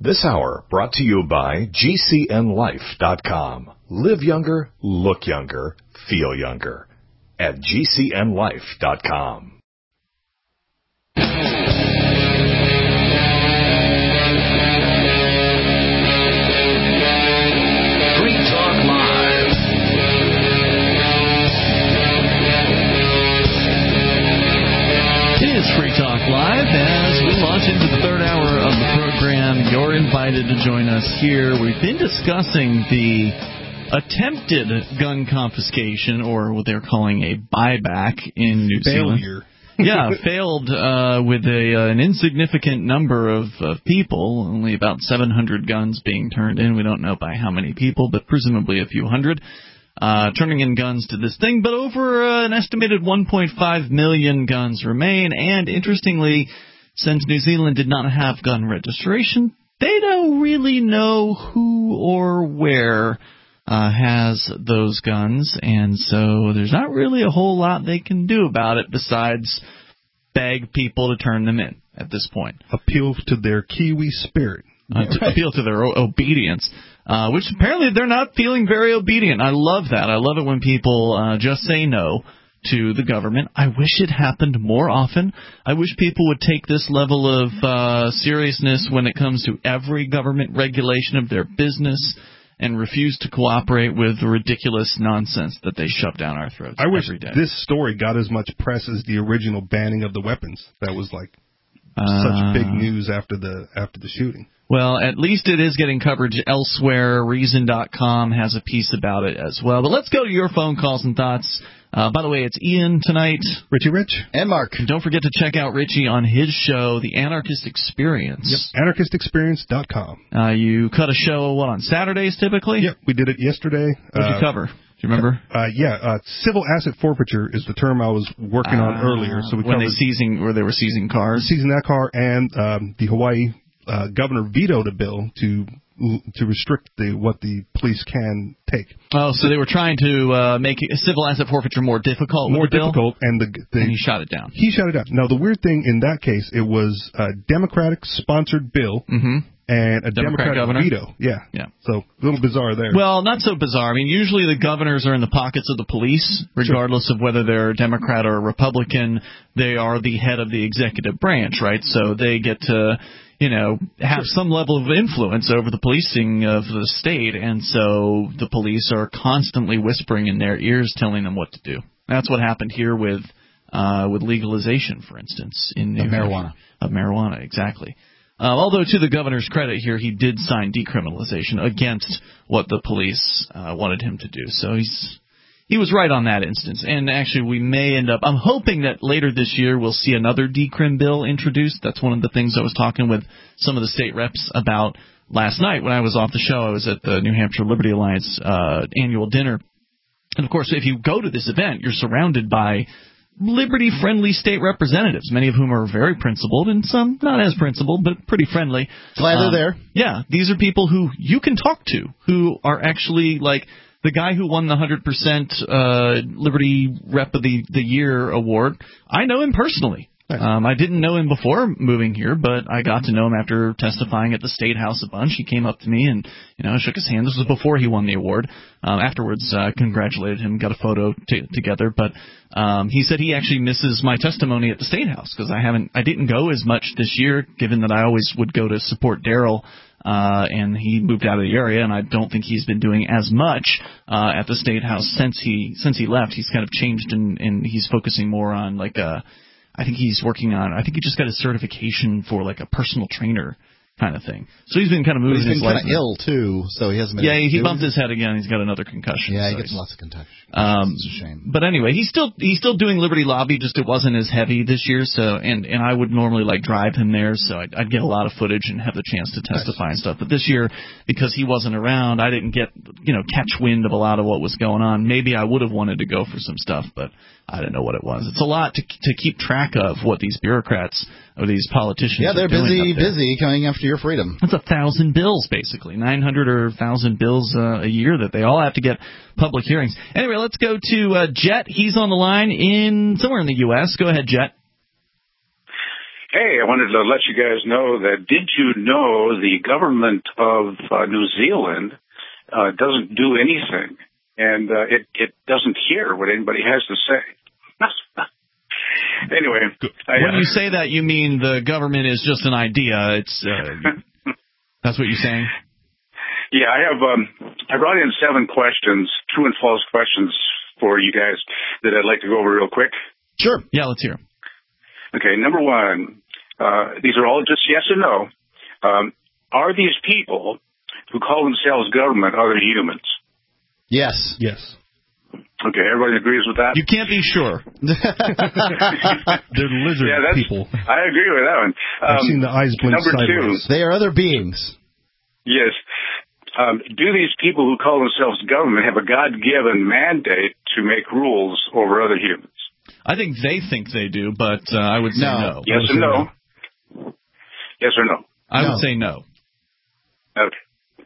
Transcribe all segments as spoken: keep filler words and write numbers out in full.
This hour brought to you by G C N life dot com. Live younger, look younger, feel younger. At G C N life dot com. Free Talk Live. As we launch into the third hour of the program, you're invited to join us here. We've been discussing the attempted gun confiscation, or what they're calling a buyback in New Zealand. Failure. Yeah, failed uh, with a, uh, an insignificant number of, of people, only about seven hundred guns being turned in. We don't know by how many people, but presumably a few hundred. Uh, turning in guns to this thing, but over uh, an estimated one point five million guns remain, and interestingly, since New Zealand did not have gun registration, they don't really know who or where uh, has those guns, and so there's not really a whole lot they can do about it besides beg people to turn them in at this point. Appeal to their Kiwi spirit. Uh, to appeal to their o- obedience. Uh, which apparently they're not feeling very obedient. I love that. I love it when people uh, just say no to the government. I wish it happened more often. I wish people would take this level of uh, seriousness when it comes to every government regulation of their business and refuse to cooperate with the ridiculous nonsense that they shove down our throats I wish every day. This story got as much press as the original banning of the weapons. That was like uh, such big news after the after the shooting. Well, at least it is getting coverage elsewhere. Reason dot com has a piece about it as well. But let's go to your phone calls and thoughts. Uh, by the way, it's Ian tonight. Richie Rich. And Mark. And don't forget to check out Richie on his show, The Anarchist Experience. Yep, anarchist experience dot com. Uh, you cut a show, what, on Saturdays typically? Yep, we did it yesterday. What did uh, you cover? Do you remember? Uh, yeah, uh, civil asset forfeiture is the term I was working uh, on earlier. So we when covered they seizing, where they were seizing cars? Seizing that car, and um, the Hawaii Uh, governor vetoed a bill to to restrict the what the police can take. Oh, so they were trying to uh, make civil asset forfeiture more difficult. More with the difficult, bill? and the, the and he shot it down. He shot it down. Now the weird thing in that case, it was a Democratic sponsored bill. Mm-hmm. And a Democrat Democratic governor? veto. Yeah. Yeah. So a little bizarre there. Well, not so bizarre. I mean, usually the governors are in the pockets of the police, regardless sure. of whether they're Democrat or Republican. They are the head of the executive branch, right? So they get to, you know, have sure. some level of influence over the policing of the state. And so the police are constantly whispering in their ears, telling them what to do. That's what happened here with uh, with legalization, for instance, in New Of marijuana. Of marijuana, exactly. Uh, although, to the governor's credit here, he did sign decriminalization against what the police uh, wanted him to do. So he's he was right on that instance. And actually, we may end up – I'm hoping that later this year we'll see another decrim bill introduced. That's one of the things I was talking with some of the state reps about last night when I was off the show. I was at the New Hampshire Liberty Alliance uh, annual dinner. And, of course, if you go to this event, you're surrounded by – liberty-friendly state representatives, many of whom are very principled and some not as principled, but pretty friendly. Glad um, they're there. Yeah, these are people who you can talk to, who are actually like the guy who won the one hundred percent uh, Liberty Rep of the, the Year award. I know him personally. Nice. Um, I didn't know him before moving here, but I got to know him after testifying at the State House a bunch. He came up to me and, you know, shook his hand. This was before he won the award. Um, afterwards, I uh, congratulated him, got a photo t- together. But um, he said he actually misses my testimony at the State House because I haven't, I didn't go as much this year, given that I always would go to support Daryl. Uh, and he moved out of the area, and I don't think he's been doing as much uh, at the State House since he since he left. He's kind of changed, and, and he's focusing more on like a. I think he's working on. I think he just got his certification for like a personal trainer kind of thing. So he's been kind of moving but he's his been life. kind of ill too, so he hasn't been. Yeah, he doing bumped it. his head again. He's got another concussion. Yeah, so he gets lots of concussions. Um, it's a shame. But anyway, he's still he's still doing Liberty Lobby. Just it wasn't as heavy this year. So and and I would normally like drive him there, so I'd, I'd get a lot of footage and have the chance to testify and stuff. But this year, because he wasn't around, I didn't get you know catch wind of a lot of what was going on. Maybe I would have wanted to go for some stuff, but I didn't know what it was. It's a lot to to keep track of what these bureaucrats or these politicians. Yeah, they're are doing busy, up there. busy coming after your freedom. That's a thousand bills, basically, nine hundred or a thousand bills uh, a year that they all have to get public hearings. Anyway, let's go to uh, Jet. He's on the line in somewhere in the U S Go ahead, Jet. Hey, I wanted to let you guys know that did you know the government of uh, New Zealand uh, doesn't do anything, and uh, it, it doesn't hear what anybody has to say. Anyway. I, when uh, you say that, you mean the government is just an idea. It's uh, That's what you're saying? Yeah, I have. Um, I brought in seven questions, true and false questions for you guys that I'd like to go over real quick. Sure. Yeah, let's hear them. Okay, number one, uh, these are all just yes or no. Um, are these people who call themselves government other humans? Yes. Yes. Okay, everybody agrees with that? You can't be sure. They're lizard yeah, that's, people. I agree with that one. Um, I've seen the eyes blink number sideways. two. They are other beings. Yes. Um, do these people who call themselves government have a God-given mandate to make rules over other humans? I think they think they do, but uh, I would say no. No. Yes or no? no? Yes or no? I No. would say no. Okay.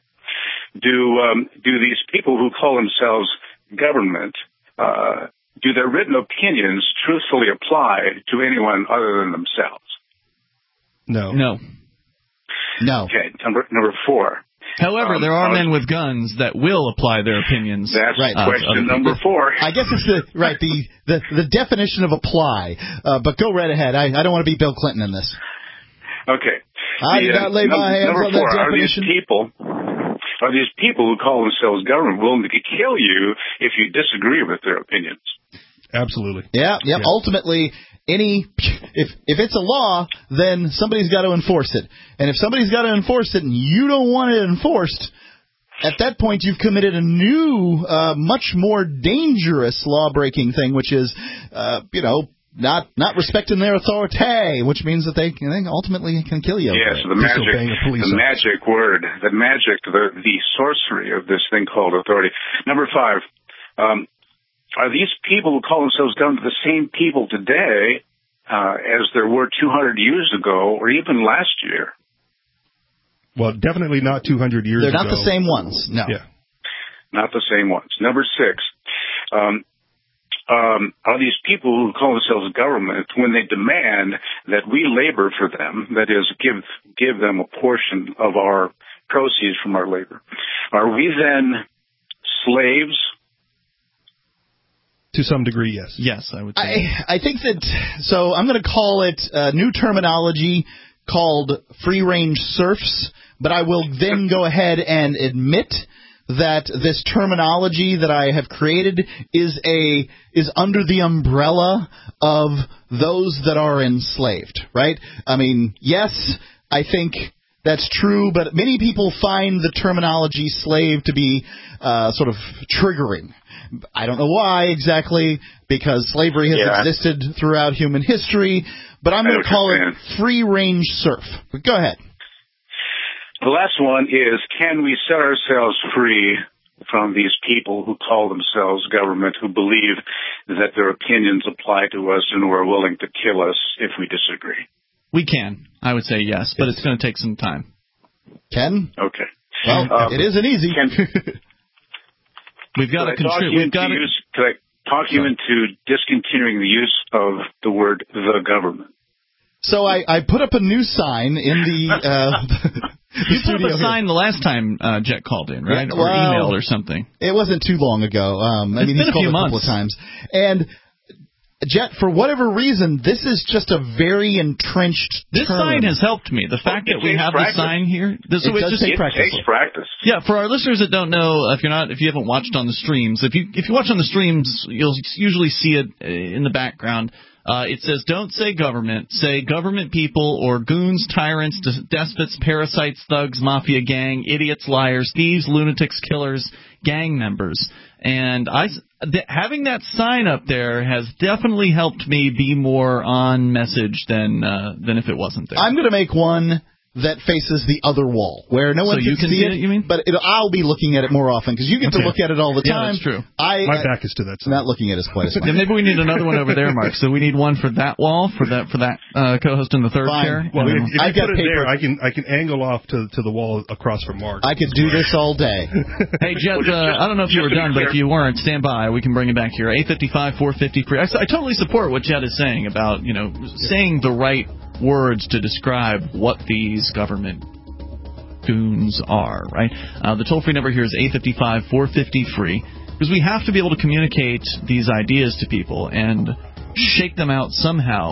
Do um, do these people who call themselves government, uh, do their written opinions truthfully apply to anyone other than themselves? No. No. No. Okay, number number four. However, Um, there are I was- men with guns that will apply their opinions. That's Right. uh, question other number people. four. I guess it's the right the the, the definition of apply. Uh, but go right ahead. I, I don't want to be Bill Clinton in this. Okay. I The, do uh, not lay num- my hands number on that four, are these definition. people are these people who call themselves government willing to kill you if you disagree with their opinions? Absolutely. Yeah, yeah. Yeah. Ultimately, any if if it's a law, then somebody's got to enforce it. And if somebody's got to enforce it, and you don't want it enforced, at that point you've committed a new, uh, much more dangerous law-breaking thing, which is, uh, you know, not not respecting their authority, which means that they, they ultimately can kill you. Yes, the Disobeying magic, a police the officer. magic word, the magic, the the sorcery of this thing called authority. Number five, um, are these people who call themselves government the same people today uh, as there were two hundred years ago, or even last year? Well, definitely not two hundred years They're ago. not the same ones. No. Yeah. Not the same ones. Number six, um, um, are these people who call themselves government, when they demand that we labor for them, that is, give give them a portion of our proceeds from our labor, are we then slaves? To some degree, yes. Yes, I would say. I, I think that, so I'm going to call it uh, new terminology called free-range serfs, but I will then go ahead and admit that this terminology that I have created is a is under the umbrella of those that are enslaved, right? I mean, yes, I think that's true, but many people find the terminology slave to be uh, sort of triggering. I don't know why exactly, because slavery has Yeah. existed throughout human history, but I'm I know going what to call you're it free-range serf. But go ahead. The last one is, can we set ourselves free from these people who call themselves government, who believe that their opinions apply to us and who are willing to kill us if we disagree? We can. I would say yes, but it's going to take some time. Ken? Okay. Well, Um, it isn't easy. Can, We've got could to I talk contribute. you We've into got to. use, could I talk you into discontinuing the use of the word the government? So I, I put up a new sign in the, uh, the You put up studio a here. sign the last time uh, Jet called in, right? Yeah, Or well, emailed or something. It wasn't too long ago. Um, I It's mean, been he's a called few a couple months. of times. And Jet, for whatever reason, this is just a very entrenched This term. sign has helped me. The fact it that we takes have practice. the sign here. This, It so does just, take It practice. takes practice. Yeah, for our listeners that don't know, if you're not, if you haven't watched on the streams, if you if you watch on the streams, you'll usually see it uh, in the background. Uh, it says, "Don't say government. Say government people or goons, tyrants, des- despots, parasites, thugs, mafia gang, idiots, liars, thieves, lunatics, killers, gang members." And I, th- having that sign up there has definitely helped me be more on message than uh, than if it wasn't there. I'm going to make one that faces the other wall, where no So one you can see see it, you mean? but it, I'll be looking at it more often, because you get to Okay. look at it all the Yeah, time. that's true. I, My uh, back is to that side. not looking at it quite as much. Then maybe we need another one over there, Mark. So we need one for that wall, for that for that uh, co-host in the third Fine. chair. Well, And if, then- if I've you got put it paper. there, I can I can angle off to to the wall across from Mark. I could do this all day. Hey, Jet, Well, just- uh, I don't know if you were just to be done, but clear- if you weren't, stand by. We can bring it back here. eight fifty-five, four fifty free. I, I totally support what Jet is saying about, you know, saying the right words to describe what these government goons are, right? Uh, the toll-free number here is eight five five, four five zero, free, because we have to be able to communicate these ideas to people and shake them out somehow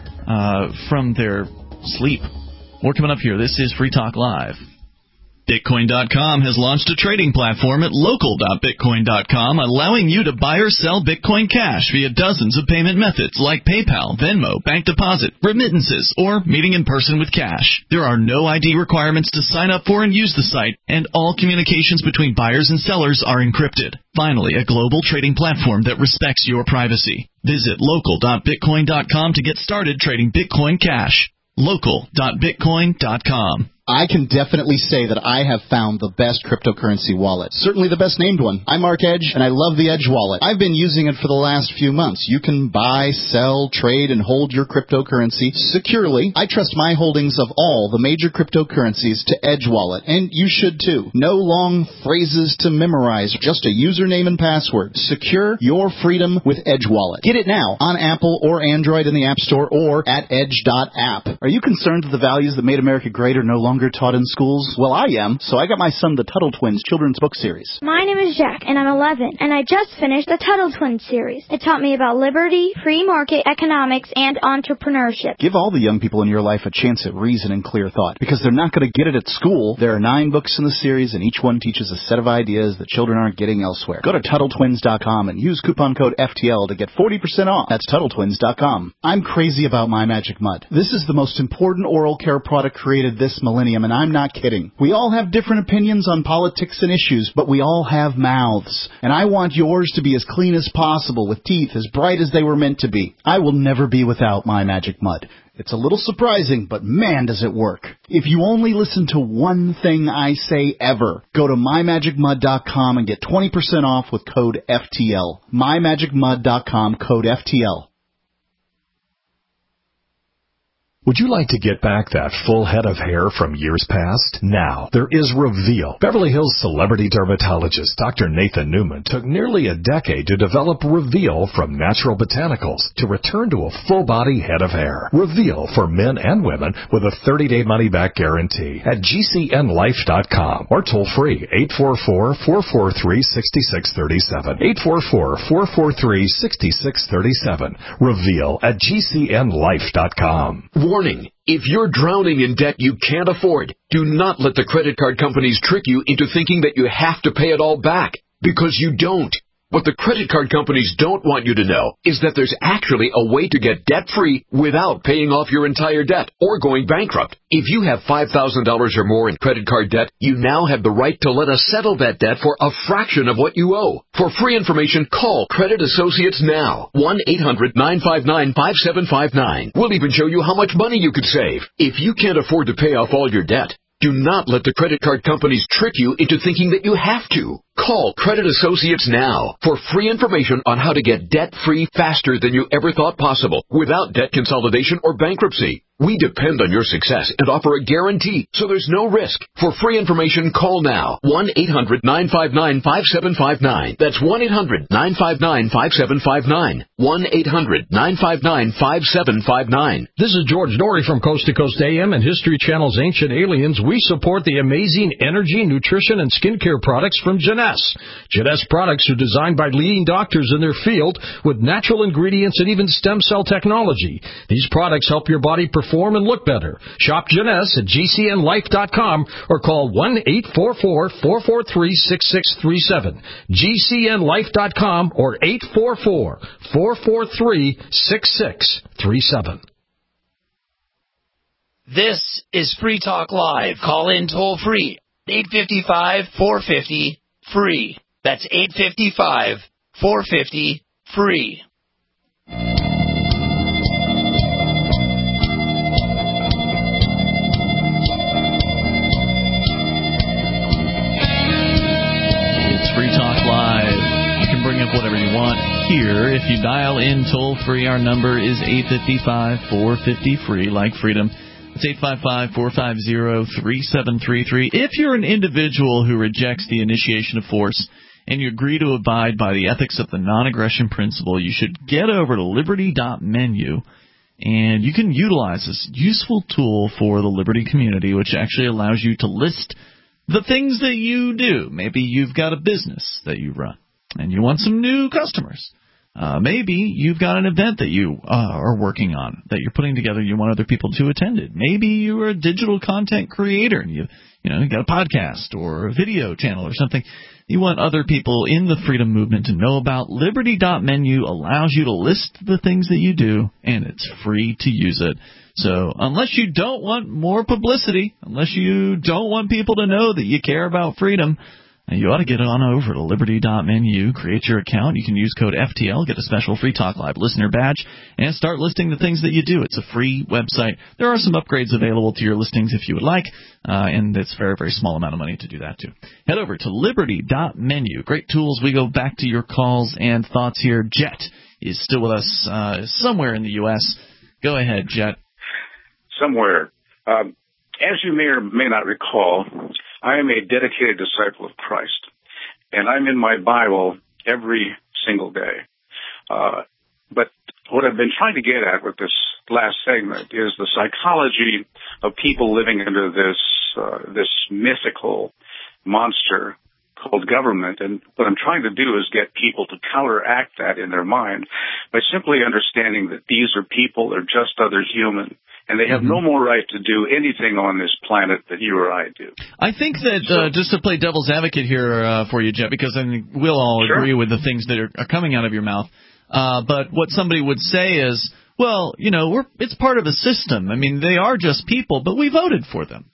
uh, from their sleep. More coming up here. This is Free Talk Live. Bitcoin dot com has launched a trading platform at local dot bitcoin dot com, allowing you to buy or sell Bitcoin Cash via dozens of payment methods like PayPal, Venmo, bank deposit, remittances, or meeting in person with cash. There are no I D requirements to sign up for and use the site, and all communications between buyers and sellers are encrypted. Finally, a global trading platform that respects your privacy. Visit local dot bitcoin dot com to get started trading Bitcoin Cash. local dot bitcoin dot com. I can definitely say that I have found the best cryptocurrency wallet. Certainly the best named one. I'm Mark Edge, and I love the Edge wallet. I've been using it for the last few months. You can buy, sell, trade, and hold your cryptocurrency securely. I trust my holdings of all the major cryptocurrencies to Edge wallet, and you should too. No long phrases to memorize, just a username and password. Secure your freedom with Edge wallet. Get it now on Apple or Android in the App Store or at edge dot app. Are you concerned that the values that made America great are no longer taught in schools? Well, I am, so I got my son the Tuttle Twins children's book series. My name is Jack, and I'm eleven, and I just finished the Tuttle Twins series. It taught me about liberty, free market economics, and entrepreneurship. Give all the young people in your life a chance at reason and clear thought, because they're not going to get it at school. There are nine books in the series, and each one teaches a set of ideas that children aren't getting elsewhere. Go to Tuttle Twins dot com and use coupon code F T L to get forty percent off. That's Tuttle Twins dot com. I'm crazy about My Magic Mud. This is the most important oral care product created this millennium, and I'm not kidding. We all have different opinions on politics and issues, but we all have mouths. And I want yours to be as clean as possible, with teeth as bright as they were meant to be. I will never be without My Magic Mud. It's a little surprising, but man, does it work. If you only listen to one thing I say ever, go to my magic mud dot com and get twenty percent off with code F T L. my magic mud dot com, code F T L. Would you like to get back that full head of hair from years past? Now, there is Reveal. Beverly Hills celebrity dermatologist Doctor Nathan Newman took nearly a decade to develop Reveal from natural botanicals to return to a full-body head of hair. Reveal for men and women with a thirty-day money-back guarantee at G C N life dot com or toll-free eight four four, four four three, six six three seven. eight four four, four four three, six six three seven. Reveal at G C N life dot com. Warning. If you're drowning in debt you can't afford, do not let the credit card companies trick you into thinking that you have to pay it all back, because you don't. What the credit card companies don't want you to know is that there's actually a way to get debt-free without paying off your entire debt or going bankrupt. If you have five thousand dollars or more in credit card debt, you now have the right to let us settle that debt for a fraction of what you owe. For free information, call Credit Associates now. one eight hundred, nine five nine, five seven five nine. We'll even show you how much money you could save. If you can't afford to pay off all your debt, do not let the credit card companies trick you into thinking that you have to. Call Credit Associates now for free information on how to get debt-free faster than you ever thought possible without debt consolidation or bankruptcy. We depend on your success and offer a guarantee, so there's no risk. For free information, call now. one eight hundred, nine five nine, five seven five nine. That's one eight hundred, nine five nine, five seven five nine. one eight hundred, nine five nine, five seven five nine. This is George Norrie from Coast to Coast A M and History Channel's Ancient Aliens. We support the amazing energy, nutrition, and skincare products from Jeunesse. Jeunesse products are designed by leading doctors in their field with natural ingredients and even stem cell technology. These products help your body perform and look better. Shop Jeunesse at G C N life dot com or call one eight four four, four four three, six six three seven. G C N life dot com or eight four four, four four three, six six three seven. This is Free Talk Live. Call in toll free. eight five five, four five zero, free. That's eight five five, four five zero, free. Free Talk Live. You can bring up whatever you want here. If you dial in toll-free, our number is eight five five, four five zero, free, like freedom. It's eight five five, four five zero, three seven three three. If you're an individual who rejects the initiation of force and you agree to abide by the ethics of the non-aggression principle, you should get over to liberty dot menu And you can utilize this useful tool for the Liberty community, which actually allows you to list the things that you do. Maybe you've got a business that you run, and you want some new customers. Uh, maybe you've got an event that you uh, are working on, that you're putting together, you want other people to attend it. Maybe you're a digital content creator, and you, you know, you got a podcast or a video channel or something you want other people in the freedom movement to know about. Liberty dot menu allows you to list the things that you do, and it's free to use it. So unless you don't want more publicity, unless you don't want people to know that you care about freedom, you ought to get on over to Liberty dot menu, create your account. You can use code F T L, get a special Free Talk Live listener badge, and start listing the things that you do. It's a free website. There are some upgrades available to your listings if you would like, uh, and it's a very, very small amount of money to do that, too. Head over to Liberty dot menu. Great tools. We go back to your calls and thoughts here. Jet is still with us uh, somewhere in the U S Go ahead, Jet. Somewhere. Um, as you may or may not recall, I am a dedicated disciple of Christ, and I'm in my Bible every single day. Uh, but what I've been trying to get at with this last segment is the psychology of people living under this uh, this mythical monster called government. And what I'm trying to do is get people to counteract that in their mind by simply understanding that these are people, they're just other human. And they have no more right to do anything on this planet that you or I do. I think that, so, uh, just to play devil's advocate here uh, for you, Jet, because I mean, we'll all sure. agree with the things that are, are coming out of your mouth. Uh, but what somebody would say is, well, you know, we're, it's part of a system. I mean, they are just people, but we voted for them.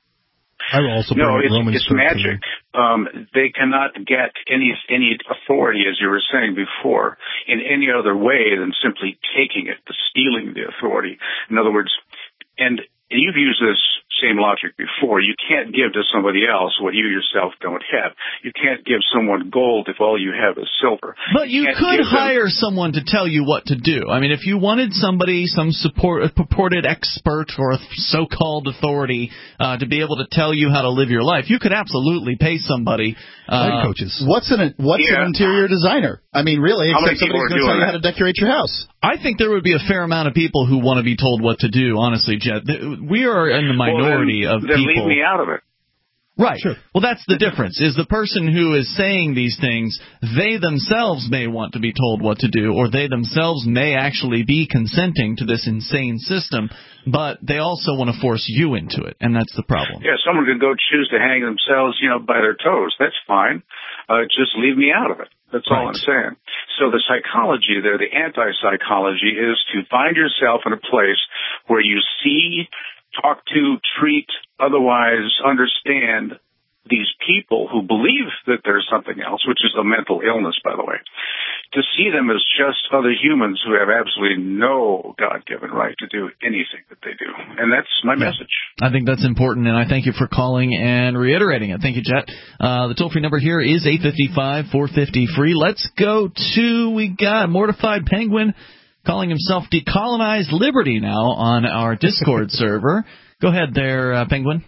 I will also bring no, up it's, Romans it's magic. Um, they cannot get any any authority, as you were saying before, in any other way than simply taking it, the stealing the authority. In other words, and you've used this same logic before. You can't give to somebody else what you yourself don't have. You can't give someone gold if all you have is silver. But you, you could hire them... someone to tell you what to do. I mean, if you wanted somebody, some support, a purported expert or a so-called authority uh, to be able to tell you how to live your life, you could absolutely pay somebody. Uh, coaches. What's an what's yeah. an interior designer? I mean, really, how except somebody's going to tell you how to decorate your house. I think there would be a fair amount of people who want to be told what to do, honestly, Jet. We are in the minority well, then, of then people. Leave me out of it. Right. Sure. Well, that's the difference, is the person who is saying these things, they themselves may want to be told what to do, or they themselves may actually be consenting to this insane system, but they also want to force you into it, and that's the problem. Yeah, someone could go choose to hang themselves, you know, by their toes. That's fine. Uh, just leave me out of it. That's all right. I'm saying. So the psychology there, the anti-psychology, is to find yourself in a place where you see, talk to, treat, otherwise understand these people who believe that there's something else, which is a mental illness, by the way, to see them as just other humans who have absolutely no God-given right to do anything that they do. And that's my yeah. message. I think that's important, and I thank you for calling and reiterating it. Thank you, Jet. Uh, the toll-free number here is eight five five, four five zero, free. Let's go to, we got Mortified Penguin calling himself Decolonize Liberty now on our Discord server. Go ahead there, uh, Penguin.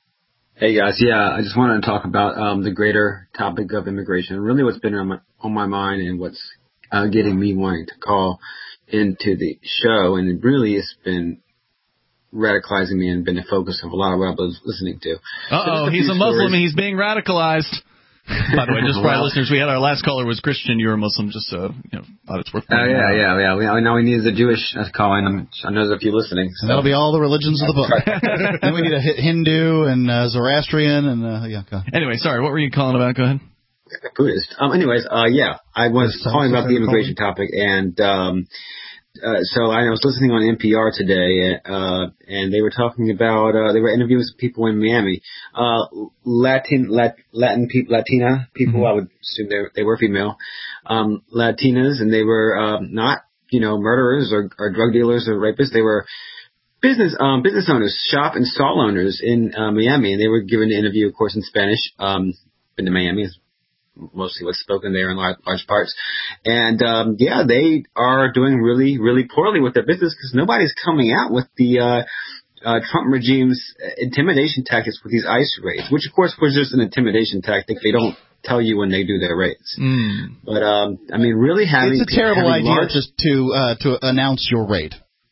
Hey, guys. Yeah, I just wanted to talk about um, the greater topic of immigration, really what's been on my, on my mind and what's uh, getting me wanting to call into the show. And it really has been radicalizing me and been the focus of a lot of what I was listening to. Uh-oh, so he's a Muslim and he's being radicalized. By the way, just for our listeners, we had our last caller was Christian. You're a Muslim. Just uh, you know, thought it's worth. Oh uh, yeah, yeah, yeah. We, I know we need a Jewish call in. I know there's a few listening. So. And that'll be all the religions of the book. Then we need a Hindu and uh, Zoroastrian and uh, yeah. Go. Anyway, sorry. What were you calling about? Go ahead. Buddhist. Um. Anyways, uh, yeah, I was calling about the immigration topic, and um, uh, so I was listening on N P R today, uh, and they were talking about, uh, they were interviewing some people in Miami, uh, Latin, Lat, Latin people, Latina people, mm-hmm. I would assume they, they were female, um, Latinas, and they were, um, not, you know, murderers or, or drug dealers or rapists. They were business, um, business owners, shop and stall owners in, uh, Miami, and they were given an interview, of course, in Spanish, um, been to Miami, mostly what's spoken there in large, large parts. And, um, yeah, they are doing really, really poorly with their business because nobody's coming out with the, uh, uh, Trump regime's intimidation tactics with these ICE raids, which of course was just an intimidation tactic. They don't tell you when they do their raids. Mm. But, um, I mean, really having... It's a terrible idea large... just to, uh, to announce your raid.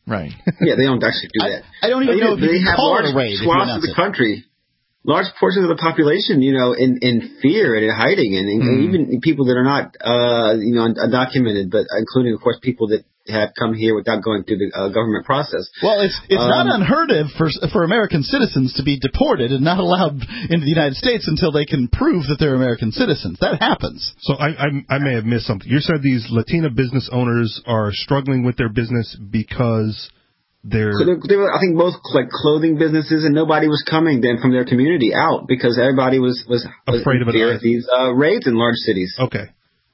Right. Yeah, they don't actually do that. I, I don't even but, know if you they can have call large it a raid. swaths of the country, large portions of the population, you know, in, in fear and in hiding, and, mm. and even people that are not, uh, you know, undocumented, but including, of course, people that have come here without going through the uh, government process. Well, it's it's um, not unheard of for for American citizens to be deported and not allowed into the United States until they can prove that they're American citizens. That happens. So I I, I may have missed something. You said these Latina business owners are struggling with their business because they're... So they were, I think, both like clothing businesses, and nobody was coming then from their community out because everybody was was, was afraid of fear of these uh, raids in large cities. Okay.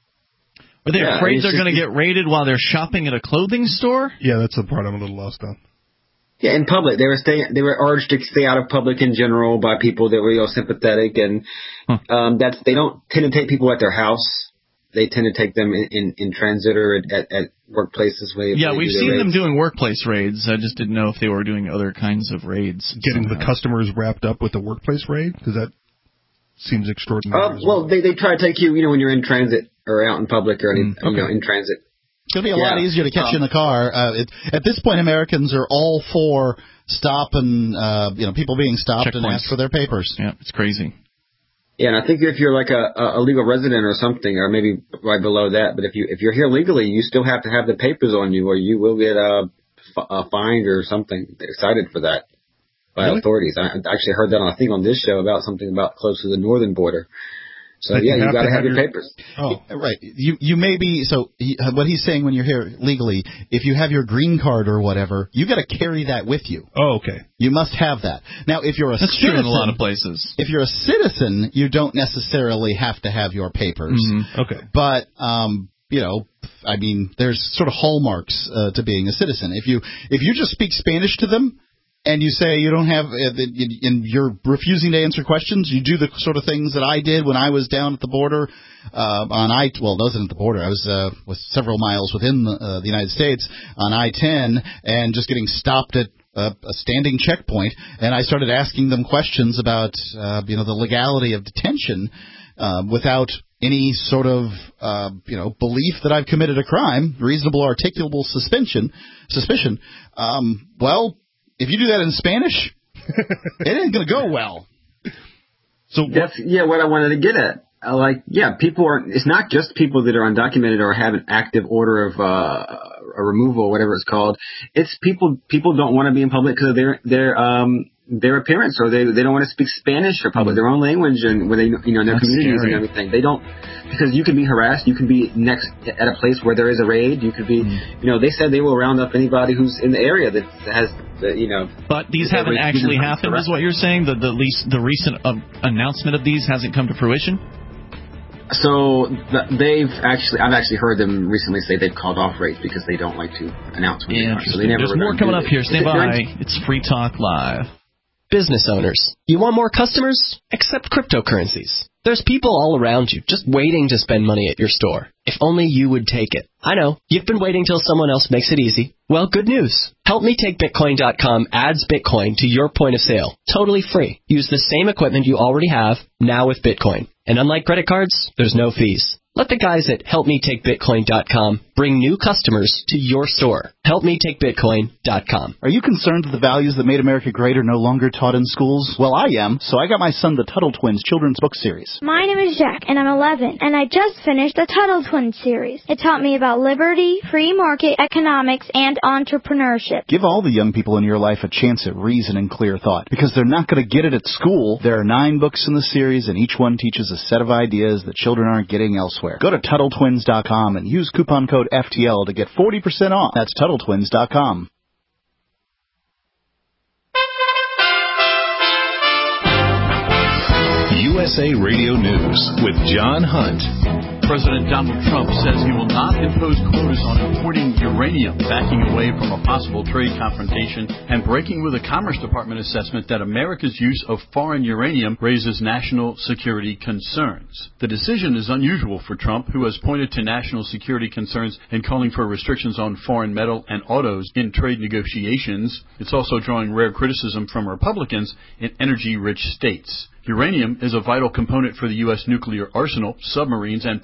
Are they yeah, afraid they're going to get raided while they're shopping at a clothing store? Yeah, that's the part I'm a little lost on. Yeah, in public, they were stay, they were urged to stay out of public in general by people that were, you know, sympathetic, and huh. um, that's they don't tend to take people at their house. They tend to take them in, in, in transit or at, at, at workplaces. Where yeah, they we've do seen raids. them doing workplace raids. I just didn't know if they were doing other kinds of raids. Getting somehow. the customers wrapped up with the workplace raid? Because that seems extraordinary. Uh, well, well, they they try to take you, you know, when you're in transit or out in public or any, mm, okay. you know, in transit. It's going to be a yeah. lot easier to catch um, you in the car. Uh, it, at this point, Americans are all for stop and, uh, you know, people being stopped and asked for their papers. Yeah, it's crazy. Yeah, and I think if you're like a, a legal resident or something, or maybe right below that, but if you if you're here legally, you still have to have the papers on you, or you will get uh, f- uh, fined or something. They're cited for that by really? authorities. I actually heard that on I think on this show about something about close to the northern border. So that yeah, you you got to have, have your your papers. Oh, right. You you may be so. He, what he's saying when you're here legally, if you have your green card or whatever, you got to carry that with you. Oh, okay. You must have that. Now, if you're a That's citizen, true in a lot of places. If you're a citizen, you don't necessarily have to have your papers. Mm-hmm. Okay. But um, you know, I mean, there's sort of hallmarks uh, to being a citizen. If you if you just speak Spanish to them, and you say you don't have, and you're refusing to answer questions, you do the sort of things that I did when I was down at the border uh, on I, well, it wasn't at the border. I was uh, was several miles within the, uh, the United States on I ten, and just getting stopped at a, a standing checkpoint, and I started asking them questions about, uh, you know, the legality of detention uh, without any sort of, uh, you know, belief that I've committed a crime, reasonable, articulable suspicion. Suspicion. Um, well. If you do that in Spanish, it ain't going to go well. So that's yeah, what I wanted to get at. Uh, like, yeah, people are. It's not just people that are undocumented or have an active order of uh, a removal, or whatever it's called. It's people. People don't want to be in public because of their their um their appearance, or they they don't want to speak Spanish or public, their own language, and where they you know in their That's communities scary. and everything. They don't because you can be harassed. You can be next at a place where there is a raid. You could be, mm. you know, they said they will round up anybody who's in the area that has. The, you know, but these haven't actually happened, is what you're saying? The the, least, the recent uh, announcement of these hasn't come to fruition? So the, they've actually, I've actually heard them recently say they've called off raids because they don't like to announce when they are. So they never. There's more coming up here. Stand by. It's Free Talk Live. Business owners, you want more customers? Accept cryptocurrencies. There's people all around you just waiting to spend money at your store. If only you would take it. I know, you've been waiting till someone else makes it easy. Well, good news. Help Me Take Bitcoin dot com adds Bitcoin to your point of sale, totally free. Use the same equipment you already have, now with Bitcoin. And unlike credit cards, there's no fees. Let the guys at Help Me Take Bitcoin dot com bring new customers to your store. Help Me Take Bitcoin dot com. Are you concerned that the values that made America great are no longer taught in schools? Well, I am, so I got my son the Tuttle Twins children's book series. My name is Jack, and I'm eleven, and I just finished the Tuttle Twins series. It taught me about liberty, free market economics, and entrepreneurship. Give all the young people in your life a chance at reason and clear thought, because they're not going to get it at school. There are nine books in the series, and each one teaches a set of ideas that children aren't getting elsewhere. Go to Tuttle Twins dot com and use coupon code F T L to get forty percent off. That's Tuttle Twins dot com. U S A Radio News with John Hunt. President Donald Trump says he will not impose quotas on importing uranium, backing away from a possible trade confrontation and breaking with a Commerce Department assessment that America's use of foreign uranium raises national security concerns. The decision is unusual for Trump, who has pointed to national security concerns and calling for restrictions on foreign metal and autos in trade negotiations. It's also drawing rare criticism from Republicans in energy-rich states. Uranium is a vital component for the U S nuclear arsenal, submarines, and power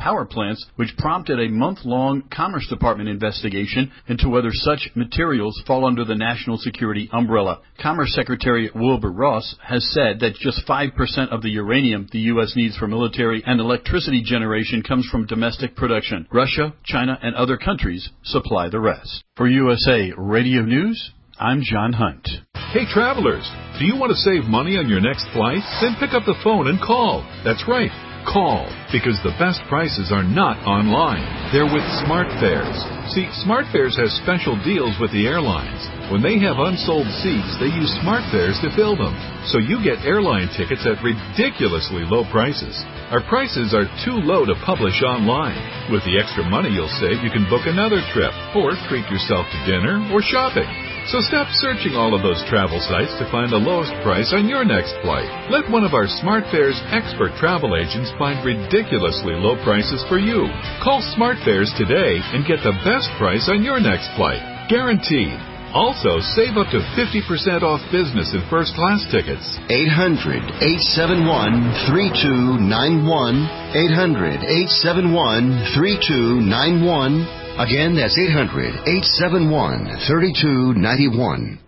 power plants, which prompted a month-long Commerce Department investigation into whether such materials fall under the national security umbrella. Commerce Secretary Wilbur Ross has said that just five percent of the uranium the U S needs for military and electricity generation comes from domestic production. Russia, China, and other countries supply the rest. For U S A Radio News, I'm John Hunt. Hey travelers, do you want to save money on your next flight? Then pick up the phone and call. That's right, call, because the best prices are not online. They're with SmartFares. See, SmartFares has special deals with the airlines. When they have unsold seats, they use SmartFares to fill them. So you get airline tickets at ridiculously low prices. Our prices are too low to publish online. With the extra money you'll save, you can book another trip, or treat yourself to dinner or shopping. So stop searching all of those travel sites to find the lowest price on your next flight. Let one of our SmartFares expert travel agents find ridiculously low prices for you. Call SmartFares today and get the best price on your next flight. Guaranteed. Also, save up to fifty percent off business and first class tickets. eight hundred, eight seven one, three two nine one. eight hundred, eight seven one, three two nine one. Again, that's eight hundred, eight seven one, three two nine one.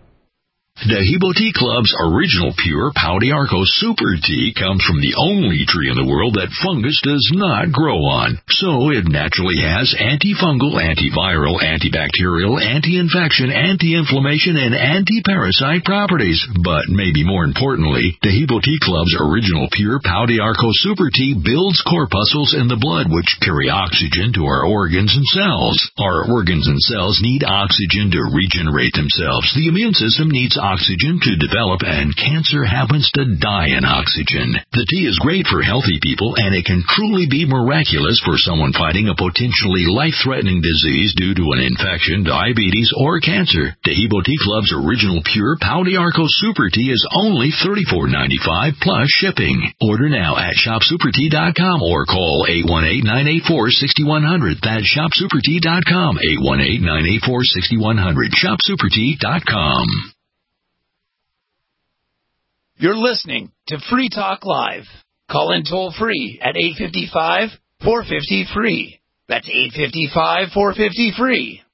Dehibo Tea Club's original pure Pau d'Arco Super Tea comes from the only tree in the world that fungus does not grow on. So it naturally has antifungal, antiviral, antibacterial, anti-infection, anti-inflammation, and anti-parasite properties. But maybe more importantly, Dehibo Tea Club's original pure Pau d'Arco Super Tea builds corpuscles in the blood which carry oxygen to our organs and cells. Our organs and cells need oxygen to regenerate themselves. The immune system needs oxygen oxygen to develop, and cancer happens to die in oxygen. The tea is great for healthy people, and it can truly be miraculous for someone fighting a potentially life-threatening disease due to an infection, diabetes, or cancer. Dehibo Tea Club's original pure Pau d'Arco Super Tea is only thirty-four ninety-five plus shipping. Order now at shop super tea dot com or call eight one eight, nine eight four, six one zero zero. That's shop super tea dot com, eight one eight, nine eight four, six one zero zero, shop super tea dot com. You're listening to Free Talk Live. Call in toll free at eight five five, four five zero, free. That's eight five five, four five zero, free.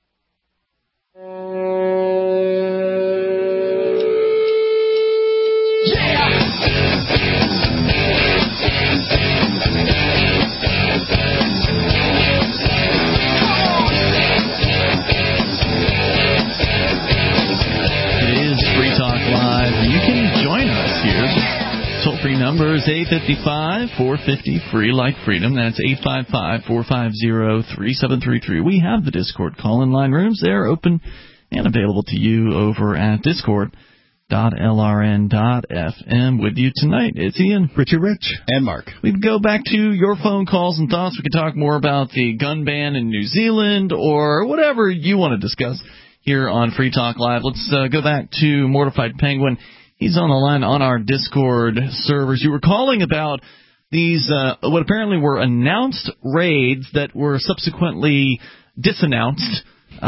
Toll-free number is eight five five, four five zero, free, like freedom. That's eight five five, four five zero, three seven three three. We have the Discord call-in line rooms. They're open and available to you over at discord dot l r n dot f m. With you tonight, it's Ian, Richie Rich, and Mark. We can go back to your phone calls and thoughts. We can talk more about the gun ban in New Zealand or whatever you want to discuss here on Free Talk Live. Let's uh, go back to Mortified Penguin. He's on the line on our Discord servers. You were calling about these, uh, what apparently were announced raids that were subsequently disannounced,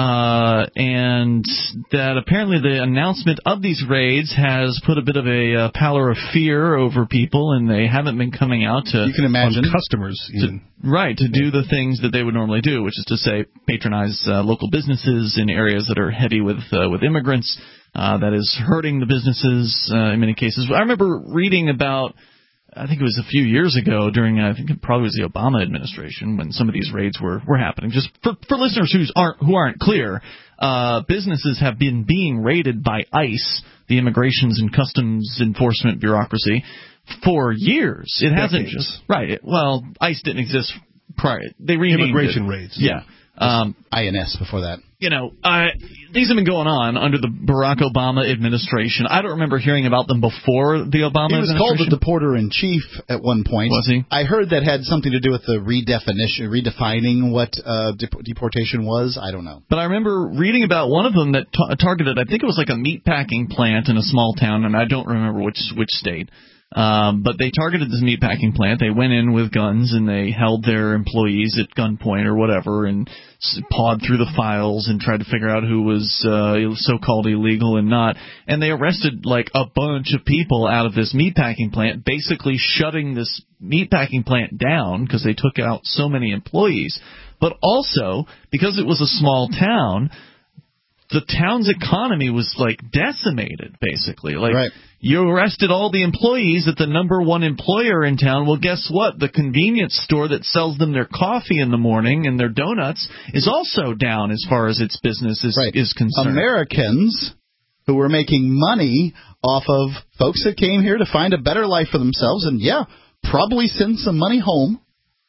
uh, and that apparently the announcement of these raids has put a bit of a uh, pallor of fear over people, and they haven't been coming out to... You can imagine. Customers, even. To, right, to do the things that they would normally do, which is to say patronize uh, local businesses in areas that are heavy with uh, with immigrants. Uh, that is hurting the businesses uh, in many cases. I remember reading about, I think it was a few years ago during, I think it probably was the Obama administration when some of these raids were, were happening. Just for, for listeners who aren't, who aren't clear, uh, businesses have been being raided by ICE, the Immigrations and Customs Enforcement Bureaucracy, for years. It Decades. hasn't just, right, it, well, ICE didn't exist prior. They renamed Immigration it. raids. Yeah. Um, I N S before that. You know, uh, these have been going on under the Barack Obama administration. I don't remember hearing about them before the Obama administration. He was called the deporter-in-chief at one point. Was he? I heard that had something to do with the redefinition, redefining what uh, dep- deportation was. I don't know. But I remember reading about one of them that ta- targeted, I think it was like a meatpacking plant in a small town, and I don't remember which which state. Um, but they targeted this meatpacking plant. They went in with guns and they held their employees at gunpoint or whatever and pawed through the files and tried to figure out who was uh, so-called illegal and not. And they arrested like a bunch of people out of this meatpacking plant, basically shutting this meatpacking plant down because they took out so many employees. But also, because it was a small town, the town's economy was like decimated, basically. Like right. You arrested all the employees at the number one employer in town. Well, guess what? The convenience store that sells them their coffee in the morning and their donuts is also down as far as its business is, right. is concerned. Americans who were making money off of folks that came here to find a better life for themselves and, yeah, probably send some money home.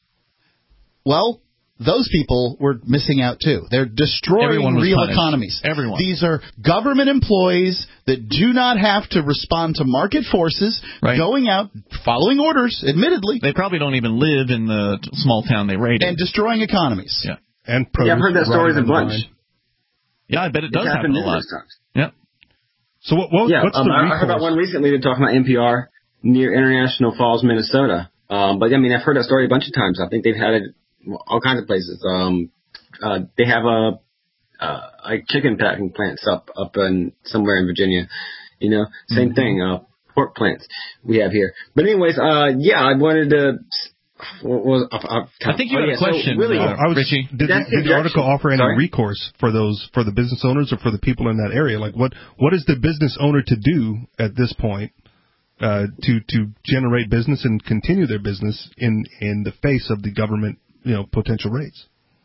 Well, those people were missing out, too. They're destroying real punished. economies. Everyone. These are government employees that do not have to respond to market forces, right. going out, following orders, admittedly. They probably don't even live in the small town they raided. And destroying economies. Yeah. And yeah, I've heard that story a bunch. Yeah, I bet it does it's happen a lot. Yeah. So what, what, yeah, what's um, the I heard about one recently. They're talking about N P R near International Falls, Minnesota. Um, but, I mean, I've heard that story a bunch of times. I think they've had it all kinds of places. Um, uh, they have a, uh, like chicken packing plants up, up in somewhere in Virginia, you know, same mm-hmm. thing, uh, pork plants we have here. But anyways, uh, yeah, I wanted to, what was, uh, uh, I think you oh, had yeah, a question, so really, uh, I was, Richie. Did, did the, the article offer any Sorry? recourse for those, for the business owners or for the people in that area? Like what, what is the business owner to do at this point? Uh, to, to generate business and continue their business in, in the face of the government, you know, potential raids?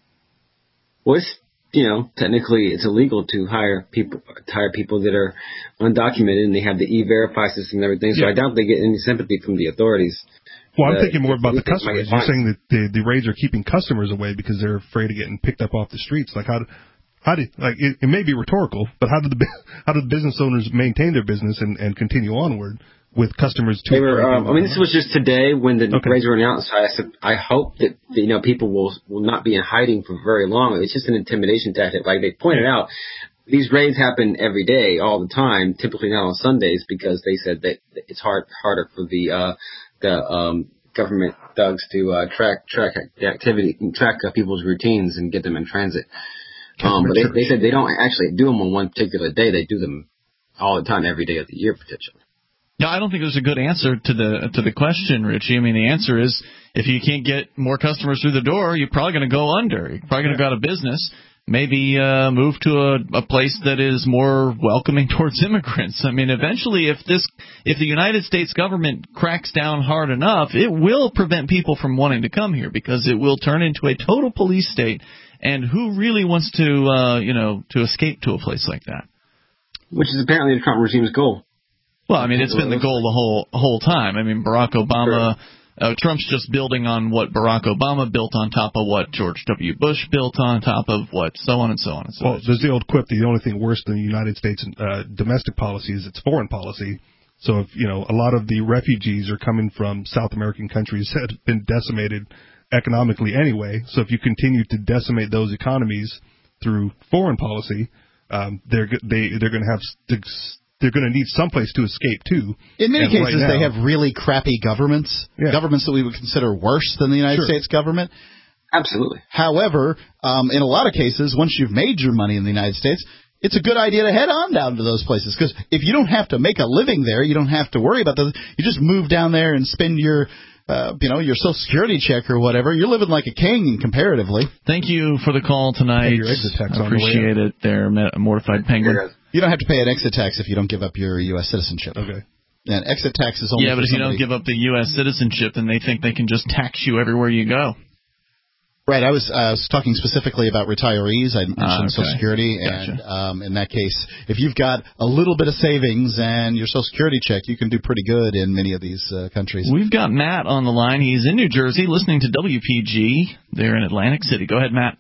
Well, it's, you know, technically it's illegal to hire people, hire people that are undocumented and they have the E-Verify system and everything. So yeah. I doubt they get any sympathy from the authorities. Well, I'm uh, thinking more about the customers. You're saying that the, the raids are keeping customers away because they're afraid of getting picked up off the streets. Like how, do, how do, like it, it may be rhetorical, but how do the how do the business owners maintain their business and, and continue onward? With customers too. They were, um, I mean, this was just today when the okay. raids were announced. I said, I hope that, you know, people will will not be in hiding for very long. It's just an intimidation tactic. Like they pointed out, these raids happen every day, all the time, typically not on Sundays, because they said that it's hard harder for the uh, the um, government thugs to uh, track track the activity, track uh, people's routines and get them in transit. Um, but they, they said they don't actually do them on one particular day. They do them all the time, every day of the year, potentially. No, I don't think there's a good answer to the to the question, Richie. I mean, the answer is if you can't get more customers through the door, you're probably going to go under. You're probably going to go out of business. Maybe uh, move to a, a place that is more welcoming towards immigrants. I mean, eventually, if this if the United States government cracks down hard enough, it will prevent people from wanting to come here because it will turn into a total police state. And who really wants to, uh, you know, to escape to a place like that? Which is apparently the Trump regime's goal. Well, I mean, it's been the goal the whole whole time. I mean, Barack Obama, uh, Trump's just building on what Barack Obama built on top of what George W. Bush built on top of what, so on and so on and so on. Well, there's the old quip, the only thing worse than the United States uh, domestic policy is its foreign policy. So, if, you know, a lot of the refugees are coming from South American countries that have been decimated economically anyway. So if you continue to decimate those economies through foreign policy, um, they're, they, they're going to have st- They're going to need someplace to escape to. In many and cases, right now, they have really crappy governments, yeah. governments that we would consider worse than the United sure. States government. Absolutely. However, um, in a lot of cases, once you've made your money in the United States, it's a good idea to head on down to those places because if you don't have to make a living there, you don't have to worry about those. You just move down there and spend your Uh, you know, your Social Security check or whatever. You're living like a king comparatively. Thank you for the call tonight. Your exit tax I appreciate the it there, Mortified Penguin. You don't have to pay an exit tax if you don't give up your U S citizenship. Okay. And exit tax is only Yeah, but if somebody. you don't give up the U S citizenship, then they think they can just tax you everywhere you go. Right. I was, uh, was talking specifically about retirees. I mentioned uh, okay. Social Security. Gotcha. And um, in that case, if you've got a little bit of savings and your Social Security check, you can do pretty good in many of these uh, countries. We've got Matt on the line. He's in New Jersey listening to W P G there in Atlantic City. Go ahead, Matt.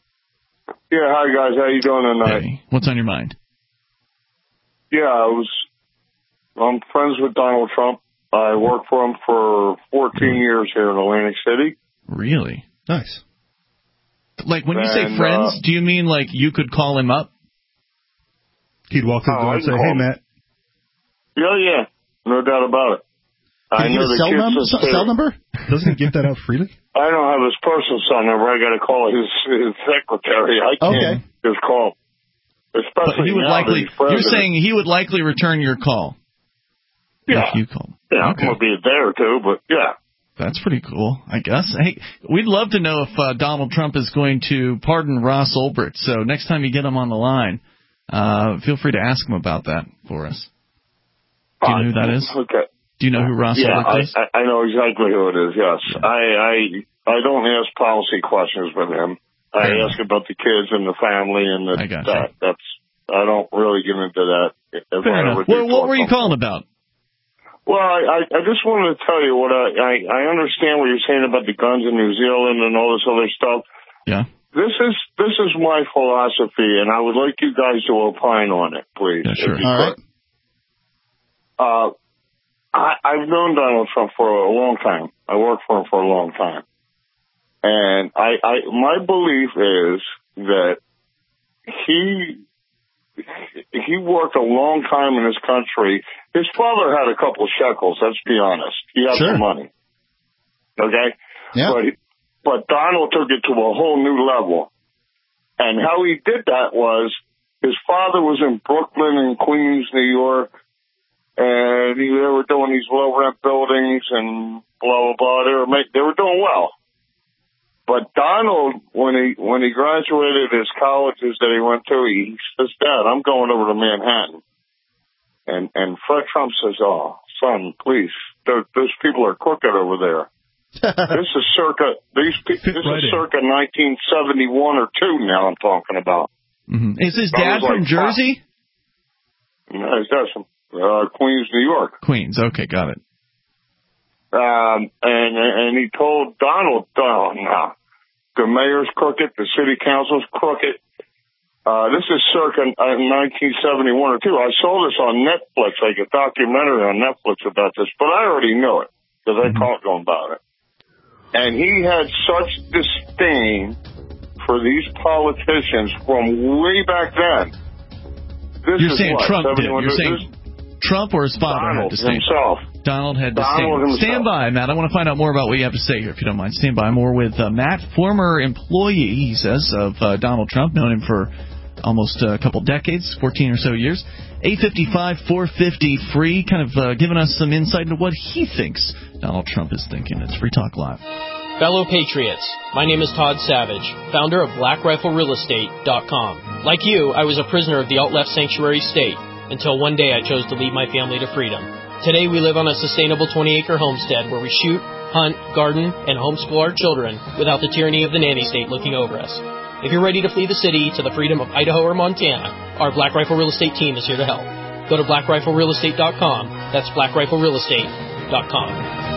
Yeah, hi, guys. How you doing tonight? Hey, what's on your mind? Yeah, I was. I'm friends with Donald Trump. I worked for him for fourteen years here in Atlantic City. Really? Nice. Like, when you and, say friends, uh, do you mean, like, you could call him up? He'd walk through the door and say, hey, Matt. Yeah, yeah. No doubt about it. I Can you know give a the cell, kid num- says cell number? Doesn't he give that out freely? I don't have his personal cell number. I got to call his, his secretary. I can't Okay. just call. Especially But he would now likely. that he's president. You're saying he would likely return your call. Yeah. If you call. Yeah, Okay. I'm going to be a day or two, but yeah. That's pretty cool, I guess. Hey, we'd love to know if uh, Donald Trump is going to pardon Ross Ulbricht. So next time you get him on the line, uh, feel free to ask him about that for us. Do you know who that is? Okay. Do you know who Ross yeah, Ulbricht is? I, I know exactly who it is, yes. Yeah. I, I I don't ask policy questions with him. I Fair ask about the kids and the family and the, I got that. you. That's, I don't really get into that. If Fair I enough. ever do Well, what talk were you to him. calling about? Well, I, I, I just wanted to tell you what I, I, I understand what you're saying about the guns in New Zealand and all this other stuff. Yeah. This is this is my philosophy, and I would like you guys to opine on it, please. Yeah, sure. If you All right. could. Uh, I, I've known Donald Trump for a long time. I worked for him for a long time. And I, I my belief is that he he worked a long time in this country. His father had a couple shekels, let's be honest. He had Sure. some money. Okay? Yeah. But, but Donald took it to a whole new level. And how he did that was his father was in Brooklyn and Queens, New York, and he, they were doing these low-rent buildings and blah, blah, blah. They were, make, they were doing well. But Donald, when he when he graduated his colleges that he went to, he says, Dad, I'm going over to Manhattan. And and Fred Trump says, oh, son, please, those, those people are crooked over there. This is circa these pe- this right is in. circa nineteen seventy-one or two now I'm talking about. Mm-hmm. Is his That dad was from like Jersey? No, his dad's from uh, Queens, New York. Queens. Okay, got it. Um, and and he told Donald, oh, no, the mayor's crooked, the city council's crooked. Uh, this is circa uh, nineteen seventy-one or two. I saw this on Netflix, like a documentary on Netflix about this, but I already knew it because I talked to him about it. And he had such disdain for these politicians from way back then. This You're is saying what, Trump did. seventy-one You're this- saying Trump or his father Donald had to say himself. Donald had to Donald stand. himself. Stand by, Matt. I want to find out more about what you have to say here, if you don't mind. Stand by. More with uh, Matt, former employee, he says, of uh, Donald Trump. Known him for almost a couple decades, fourteen or so years. eight five five, four five zero, free, kind of uh, giving us some insight into what he thinks Donald Trump is thinking. It's Free Talk Live. Fellow Patriots, my name is Todd Savage, founder of Black Rifle Real Estate dot com. Like you, I was a prisoner of the alt-left sanctuary state until one day I chose to lead my family to freedom. Today we live on a sustainable twenty-acre homestead where we shoot, hunt, garden, and homeschool our children without the tyranny of the nanny state looking over us. If you're ready to flee the city to the freedom of Idaho or Montana, our Black Rifle Real Estate team is here to help. Go to Black Rifle Real Estate dot com. That's Black Rifle Real Estate dot com.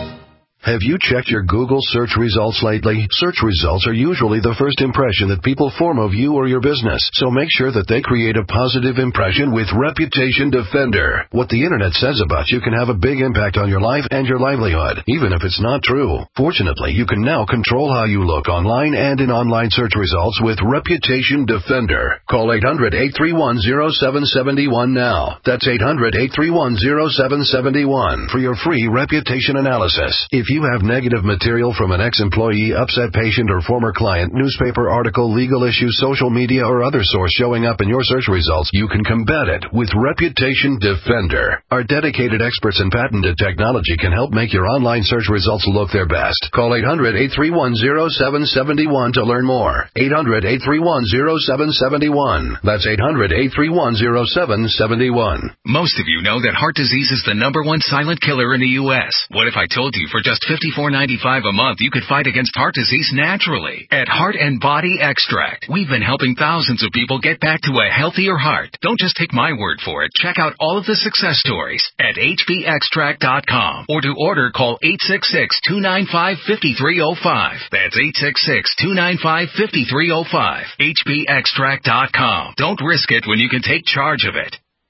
Have you checked your Google search results lately? Search results are usually the first impression that people form of you or your business, so make sure that they create a positive impression with Reputation Defender. What the internet says about you can have a big impact on your life and your livelihood, even if it's not true. Fortunately, you can now control how you look online and in online search results with Reputation Defender. Call eight hundred, eight three one, zero seven seven one now. That's eight hundred, eight three one, zero seven seven one for your free reputation analysis. If you have negative material from an ex-employee, upset patient, or former client, newspaper article, legal issue, social media, or other source showing up in your search results, you can combat it with Reputation Defender. Our dedicated experts in patented technology can help make your online search results look their best. Call eight hundred, eight three one, zero seven seven one to learn more. eight hundred, eight three one, zero seven seven one. That's eight hundred, eight three one, zero seven seven one. Most of you know that heart disease is the number one silent killer in the U S What if I told you for just fifty-four ninety-five a month you could fight against heart disease naturally? At Heart and Body Extract, we've been helping thousands of people get back to a healthier heart. Don't just take my word for it. Check out all of the success stories at H B extract dot com, or to order, call eight six six, two nine five, five three zero five. That's eight six six, two nine five, five three zero five. H B extract dot com. Don't risk it when you can take charge of it.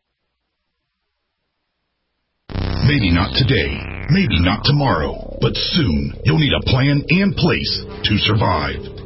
Maybe not today, maybe not tomorrow, but soon you'll need a plan and place to survive.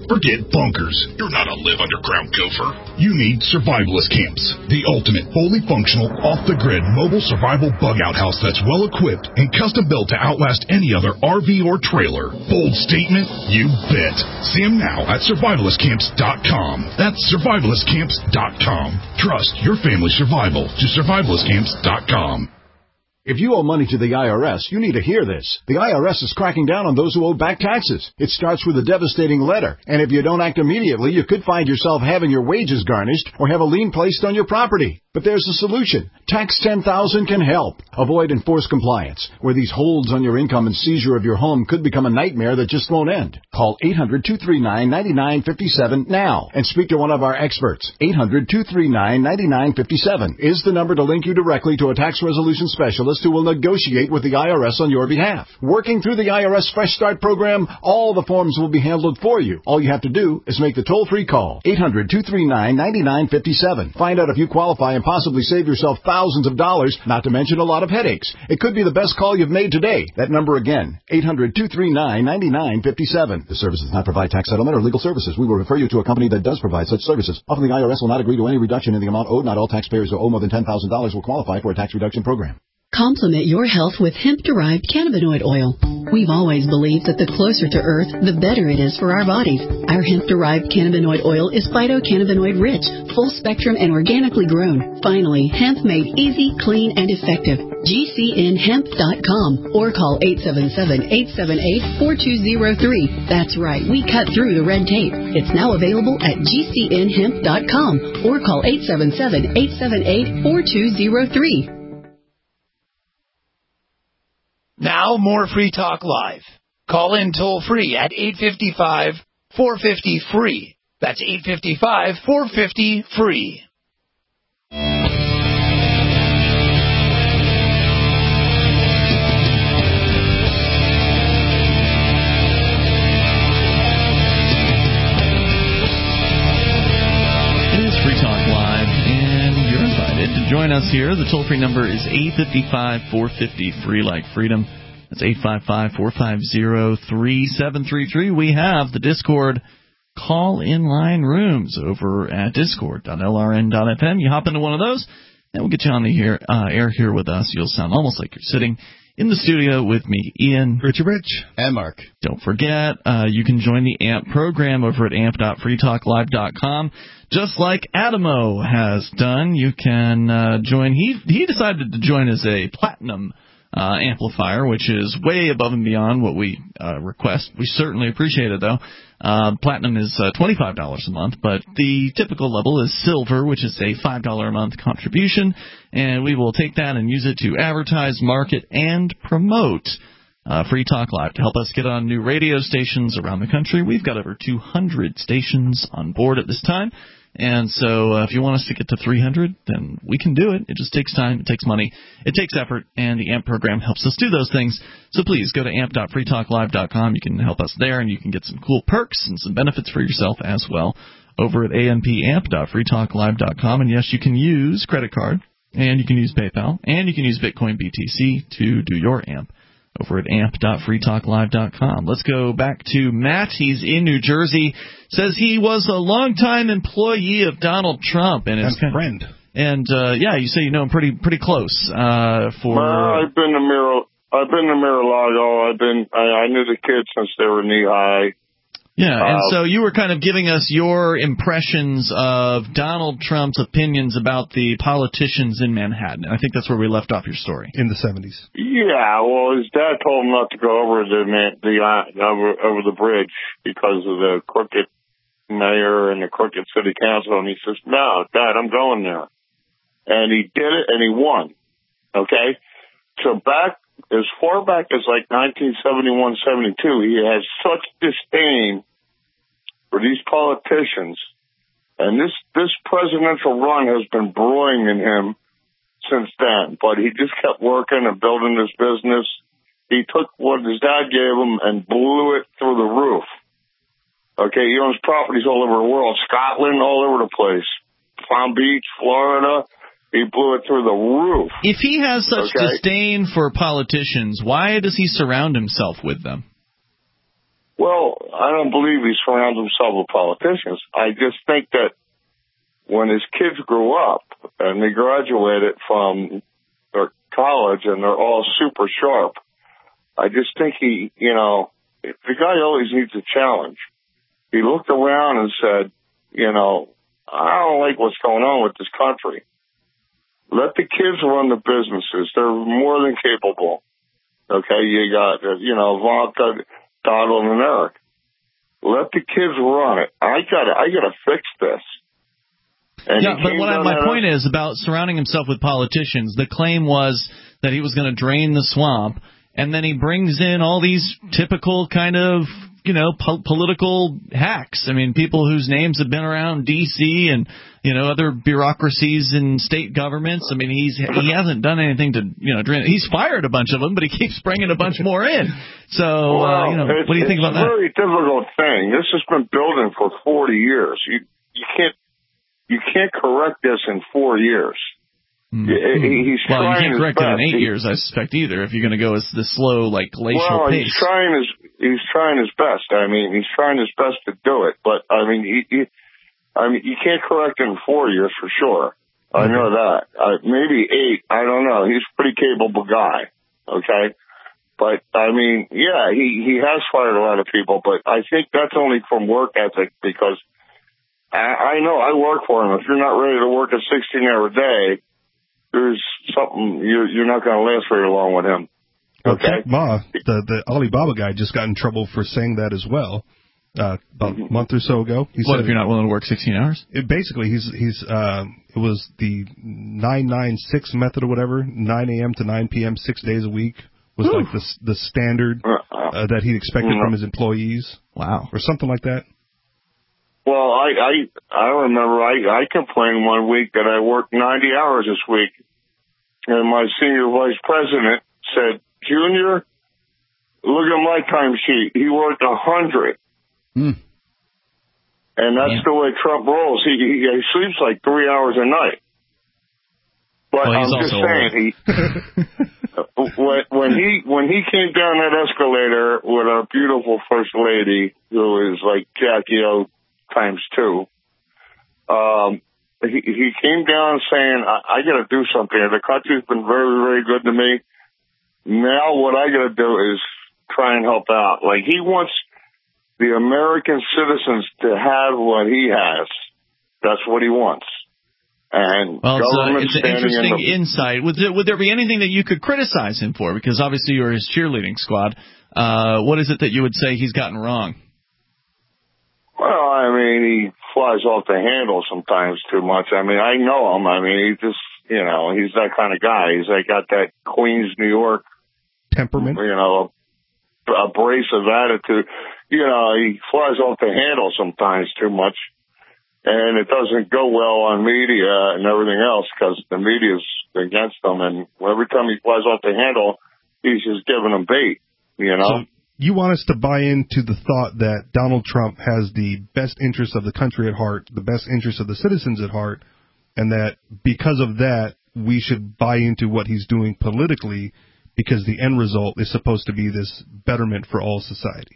Forget bunkers. You're not a live underground gopher. You need Survivalist Camps, the ultimate, fully functional, off-the-grid mobile survival bug-out house that's well-equipped and custom-built to outlast any other R V or trailer. Bold statement? You bet. See them now at survivalist camps dot com. That's survivalist camps dot com. Trust your family's survival to survivalist camps dot com. If you owe money to the I R S, you need to hear this. The I R S is cracking down on those who owe back taxes. It starts with a devastating letter, and if you don't act immediately, you could find yourself having your wages garnished or have a lien placed on your property. But there's a solution. Tax ten thousand can help. Avoid enforced compliance, where these holds on your income and seizure of your home could become a nightmare that just won't end. Call eight hundred, two three nine, nine nine five seven now and speak to one of our experts. eight hundred, two three nine, nine nine five seven is the number to link you directly to a tax resolution specialist who will negotiate with the I R S on your behalf. Working through the I R S Fresh Start program, all the forms will be handled for you. All you have to do is make the toll-free call. eight hundred, two three nine, nine nine five seven. Find out if you qualify and possibly save yourself thousands of dollars, not to mention a lot of headaches. It could be the best call you've made today. That number again, eight hundred, two three nine, nine nine five seven. The service does not provide tax settlement or legal services. We will refer you to a company that does provide such services. Often the I R S will not agree to any reduction in the amount owed. Not all taxpayers who owe more than ten thousand dollars will qualify for a tax reduction program. Complement your health with hemp-derived cannabinoid oil. We've always believed that the closer to Earth, the better it is for our bodies. Our hemp-derived cannabinoid oil is phytocannabinoid-rich, full-spectrum, and organically grown. Finally, hemp made easy, clean, and effective. G C N hemp dot com or call eight seven seven, eight seven eight, four two zero three. That's right, we cut through the red tape. It's now available at G C N hemp dot com or call eight seven seven, eight seven eight, four two zero three. Now more Free Talk Live. Call in toll free at eight five five, four five zero, free. That's eight five five, four five zero, free. It is Free Talk Live, and you're invited to join us here. The toll-free number is eight five five, four five zero, free like freedom. That's eight five five, four five zero, three seven three three. We have the Discord call-in line rooms over at discord dot L R N dot F M. You hop into one of those, and we'll get you on the air, uh, air here with us. You'll sound almost like you're sitting in the studio with me, Ian, Richard Rich, and Mark. Don't forget, uh, you can join the A M P program over at amp dot free talk live dot com. Just like Adamo has done, you can uh, join. He he decided to join as a platinum uh, amplifier, which is way above and beyond what we uh, request. We certainly appreciate it, though. Uh, platinum is uh, twenty-five dollars a month, but the typical level is silver, which is a five dollars a month contribution, and we will take that and use it to advertise, market, and promote uh, Free Talk Live to help us get on new radio stations around the country. We've got over two hundred stations on board at this time. And so uh, if you want us to get to three hundred, then we can do it. It just takes time. It takes money. It takes effort. And the A M P program helps us do those things. So please go to amp dot free talk live dot com. You can help us there, and you can get some cool perks and some benefits for yourself as well over at A M P amp dot free talk live dot com. And, yes, you can use credit card, and you can use PayPal, and you can use Bitcoin B T C to do your A M P over at amp dot free talk live dot com. Let's go back to Matt. He's in New Jersey. Says he was a longtime employee of Donald Trump and his and friend. And uh, yeah, you say you know him pretty pretty close. Uh, for well, I've been to Mir, I've been to Mar-a-Lago. I've been. I, I knew the kids since they were knee high. Yeah, and Uh, so you were kind of giving us your impressions of Donald Trump's opinions about the politicians in Manhattan. I think that's where we left off your story. In the seventies. Yeah, well, his dad told him not to go over the man- the uh, over over the bridge because of the crooked mayor and the crooked city council, and he says, "No, Dad, I'm going there," and he did it, and he won. Okay, so back as far back as like nineteen seventy-one, seventy-two, he has such disdain for these politicians, and this this presidential run has been brewing in him since then. But he just kept working and building his business. He took what his dad gave him and blew it through the roof. Okay, he owns properties all over the world, Scotland, all over the place, Palm Beach, Florida. He blew it through the roof. If he has such Okay. disdain for politicians, why does he surround himself with them? Well, I don't believe he surrounds himself with politicians. I just think that when his kids grew up and they graduated from their college and they're all super sharp, I just think he, you know, the guy always needs a challenge. He looked around and said, you know, I don't like what's going on with this country. Let the kids run the businesses. They're more than capable. Okay, you got, you know, Ivanka, Donald, and Eric. Let the kids run it. I gotta, I gotta fix this. And yeah, but what I, my point is about surrounding himself with politicians. The claim was that he was going to drain the swamp, and then he brings in all these typical kind of, you know, po- political hacks. I mean, people whose names have been around D C and, you know, other bureaucracies in state governments. I mean, he's he hasn't done anything to, you know, drain. He's fired a bunch of them, but he keeps bringing a bunch more in. So, well, uh, you know, what do you think about that? It's a very difficult thing. This has been building for forty years. You you can't you can't correct this in four years. Mm-hmm. He's well, you trying can't correct his it in best. eight He, years, I suspect, either, if you're going to go as the slow, like, glacial well, pace. he's trying his he's trying his best. I mean, he's trying his best to do it. But I mean, he, he I mean, you can't correct it in four years for sure. I know that. Uh, maybe eight. I don't know. He's a pretty capable guy. Okay. But I mean, yeah, he he has fired a lot of people, but I think that's only from work ethic because I, I know I work for him. If you're not ready to work a sixteen hour day, there's something you're, you're not going to last very long with him. Okay. Well, Jack Ma, the the Alibaba guy, just got in trouble for saying that as well. Uh, about a month or so ago. He what said if you're not willing to work sixteen hours? It basically, he's he's uh, it was the nine nine six method or whatever, nine a.m. to nine p.m. six days a week was Ooh. like the the standard uh, that he expected Mm-hmm. from his employees. Wow, or something like that. Well, I I I remember I I complained one week that I worked ninety hours this week, and my senior vice president said, "Junior, look at my timesheet. He worked a hundred." Mm. And that's yeah. the way Trump rolls. He, he he sleeps like three hours a night. But well, I'm just saying, he when, when he when he came down that escalator with our beautiful first lady, who is like Jackie O times two, um, he he came down saying, "I, I got to do something. The country's been very very good to me. Now what I got to do is try and help out." Like he wants the American citizens to have what he has. That's what he wants. And well, it's, uh, it's an interesting in the, insight. Would there, would there be anything that you could criticize him for? Because obviously you're his cheerleading squad. Uh, what is it that you would say he's gotten wrong? Well, I mean, he flies off the handle sometimes too much. I mean, I know him. I mean, he just, you know, he's that kind of guy. He's like got that Queens, New York temperament, you know, abrasive attitude. You know, he flies off the handle sometimes too much, and it doesn't go well on media and everything else because the media's against him. And every time he flies off the handle, he's just giving them bait. You know. So you want us to buy into the thought that Donald Trump has the best interests of the country at heart, the best interests of the citizens at heart, and that because of that, we should buy into what he's doing politically because the end result is supposed to be this betterment for all society.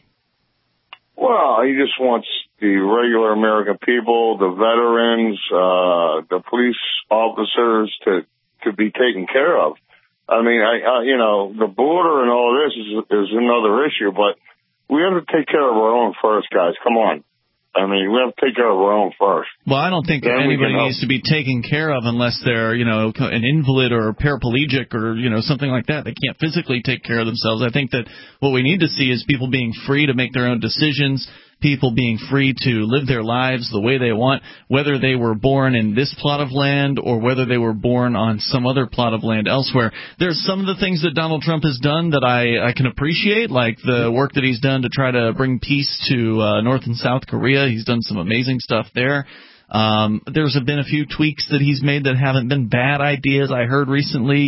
Well, he just wants the regular American people, the veterans, uh, the police officers to, to be taken care of. I mean, I, I, you know, the border and all this is, is another issue, but we have to take care of our own first, guys. Come on. I mean, we have to take care of our own first. Well, I don't think then anybody needs to be taken care of unless they're, you know, an invalid or a paraplegic or, you know, something like that. They can't physically take care of themselves. I think that what we need to see is people being free to make their own decisions, people being free to live their lives the way they want, whether they were born in this plot of land or whether they were born on some other plot of land elsewhere. There's some of the things that Donald Trump has done that I, I can appreciate, like the work that he's done to try to bring peace to uh, North and South Korea. He's done some amazing stuff there. Um, there's been a few tweaks that he's made that haven't been bad ideas. I heard recently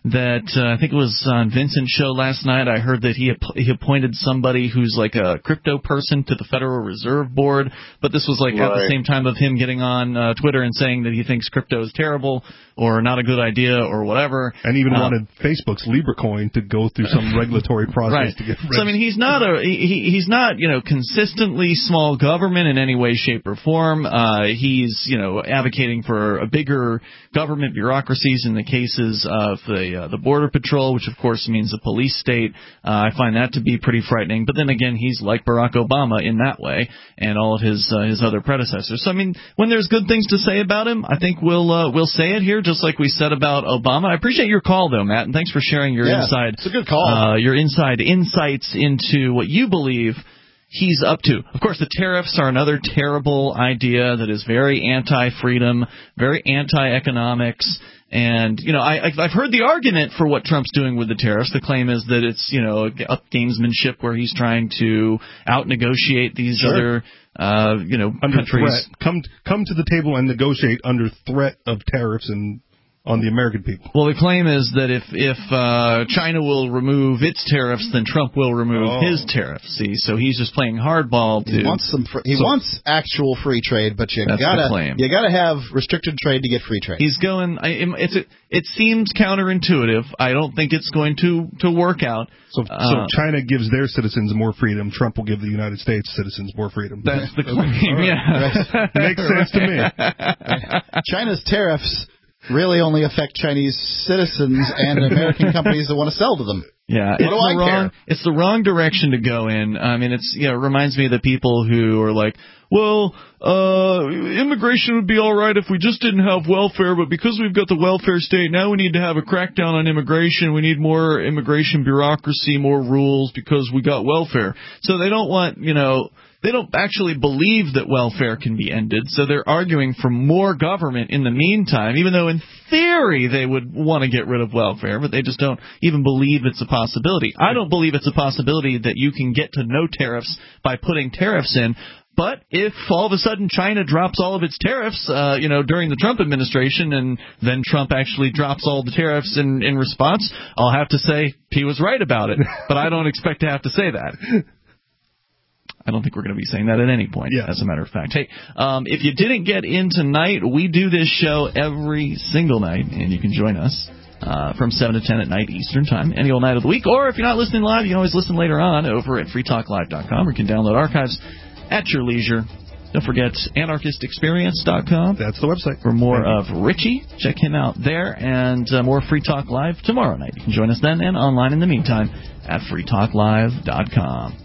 that uh, I think it was on Vincent's show last night. I heard that he app- he appointed somebody who's like a crypto person to the Federal Reserve Board, but this was like right. at the same time of him getting on uh, Twitter and saying that he thinks crypto is terrible or not a good idea or whatever. And even uh, wanted Facebook's LibraCoin to go through some regulatory process right. to get rid. So I mean, he's not a he, he's not you know consistently small government in any way, shape, or form. Uh, he's you know advocating for a bigger government bureaucracies in the cases of the uh, the Border Patrol, which of course means a police state. Uh, I find that to be pretty frightening. But then again, he's like Barack Obama in that way, and all of his uh, his other predecessors. So I mean, when there's good things to say about him, I think we'll uh, we'll say it here, just like we said about Obama. I appreciate your call though, Matt, and thanks for sharing your yeah, inside. It's a good call. Uh, your inside insights into what you believe he's up to. Of course, the tariffs are another terrible idea that is very anti-freedom, very anti-economics. And, you know, I, I've heard the argument for what Trump's doing with the tariffs. The claim is that it's, you know, a gamesmanship where he's trying to out-negotiate these sure. other, uh, you know, under countries. Threat. Come, come to the table and negotiate under threat of tariffs and on the American people. Well, the claim is that if if uh, China will remove its tariffs, then Trump will remove oh. his tariffs. See, so he's just playing hardball. He to, wants some. Fr- he so, wants actual free trade, but you that's gotta the claim. you gotta have restricted trade to get free trade. He's going. I, it's it, it seems counterintuitive. I don't think it's going to to work out. So, uh, so China gives their citizens more freedom. Trump will give the United States citizens more freedom. That's the claim. Right. Yeah, right. Makes sense to me. China's tariffs really only affect Chinese citizens and American companies that want to sell to them. Yeah, what it's do the I wrong. care? It's the wrong direction to go in. I mean, it's you know, it reminds me of the people who are like, well, uh, immigration would be all right if we just didn't have welfare, but because we've got the welfare state, now we need to have a crackdown on immigration. We need more immigration bureaucracy, more rules because we got welfare. So they don't want, you know. They don't actually believe that welfare can be ended, so they're arguing for more government in the meantime, even though in theory they would want to get rid of welfare, but they just don't even believe it's a possibility. I don't believe it's a possibility that you can get to no tariffs by putting tariffs in. But if all of a sudden China drops all of its tariffs, uh, you know, during the Trump administration, and then Trump actually drops all the tariffs in, in response, I'll have to say he was right about it. But I don't expect to have to say that. I don't think we're going to be saying that at any point, yeah. as a matter of fact. Hey, um, if you didn't get in tonight, we do this show every single night, and you can join us uh, from seven to ten at night Eastern Time, any old night of the week. Or if you're not listening live, you can always listen later on over at free talk live dot com, or you can download archives at your leisure. Don't forget anarchist experience dot com. That's the website. For more of Richie, check him out there, and uh, more Free Talk Live tomorrow night. You can join us then and online in the meantime at free talk live dot com.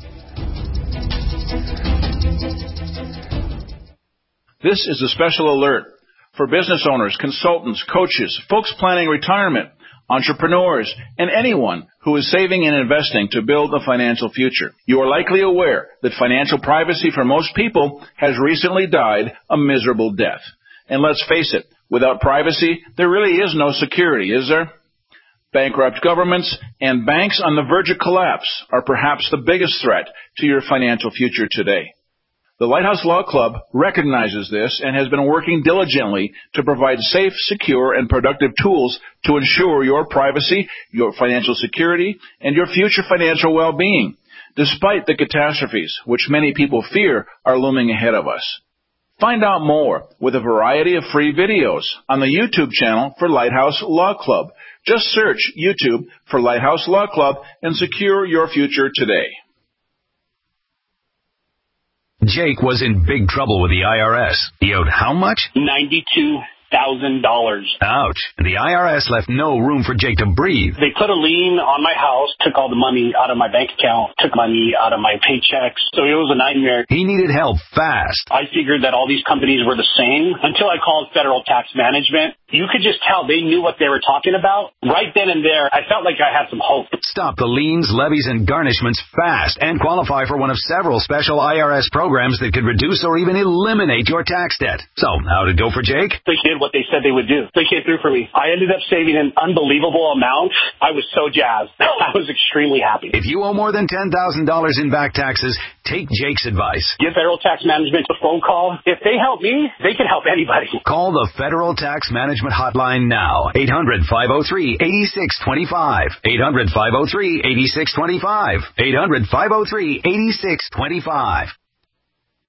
This is a special alert for business owners, consultants, coaches, folks planning retirement, entrepreneurs, and anyone who is saving and investing to build a financial future. You are likely aware that financial privacy for most people has recently died a miserable death. And let's face it, without privacy, there really is no security, is there? Bankrupt governments and banks on the verge of collapse are perhaps the biggest threat to your financial future today. The Lighthouse Law Club recognizes this and has been working diligently to provide safe, secure, and productive tools to ensure your privacy, your financial security, and your future financial well-being, despite the catastrophes which many people fear are looming ahead of us. Find out more with a variety of free videos on the YouTube channel for Lighthouse Law Club. Just search YouTube for Lighthouse Law Club and secure your future today. Jake was in big trouble with the I R S. He owed how much? ninety-two thousand dollars. Ouch. The I R S left no room for Jake to breathe. They put a lien on my house, took all the money out of my bank account, took money out of my paychecks. So it was a nightmare. He needed help fast. I figured that all these companies were the same until I called Federal Tax Management. You could just tell they knew what they were talking about. Right then and there, I felt like I had some hope. Stop the liens, levies, and garnishments fast and qualify for one of several special I R S programs that could reduce or even eliminate your tax debt. So, how'd it go for Jake? They did what they said they would do. They came through for me. I ended up saving an unbelievable amount. I was so jazzed. I was extremely happy. If you owe more than ten thousand dollars in back taxes, Take Jake's advice. Give Federal Tax Management a phone call. If they help me, they can help anybody. Call the Federal Tax Management Hotline now. eight hundred, five oh three, eight six two five. eight hundred, five oh three, eight six two five. eight hundred, five oh three, eight six two five.